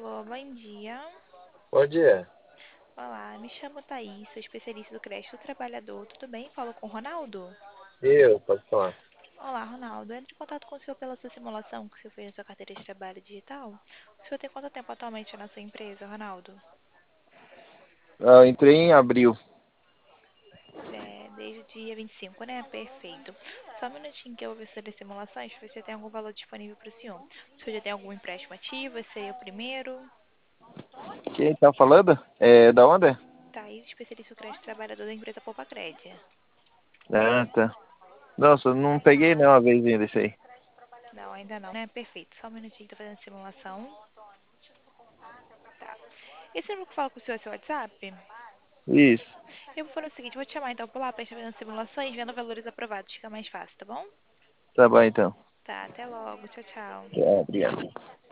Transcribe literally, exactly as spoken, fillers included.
Alô, bom dia. Bom dia. Olá, me chamo Thaís, sou especialista do Crédito do Trabalhador. Tudo bem? Falo com o Ronaldo? Eu, pode falar. Olá, Ronaldo. Entro em contato com o senhor pela sua simulação que o senhor fez na sua carteira de trabalho digital. O senhor tem quanto tempo atualmente na sua empresa, Ronaldo? Ah, Eu entrei em abril. É, desde o dia vinte e cinco, né? Perfeito. Só um minutinho que eu vou ver sobre as simulações, ver se tem algum valor disponível para o senhor. O senhor já tem algum empréstimo ativo? Esse seria o primeiro. Quem tá falando? É da onde? Thaís, especialista do Crédito do Trabalhador da empresa Poupa Crédito. Ah, tá. Nossa, eu não peguei nenhuma vez ainda isso aí. Não, ainda não, né? Perfeito. Só um minutinho que tô fazendo a simulação. Tá. Esse número que fala com o senhor é seu WhatsApp? Isso. Eu vou fazer o seguinte, vou te chamar então por lá pra gente fazer as simulações, vendo valores aprovados, fica mais fácil, tá bom? Tá bom então. Tá, até logo. Tchau, tchau. É, obrigado.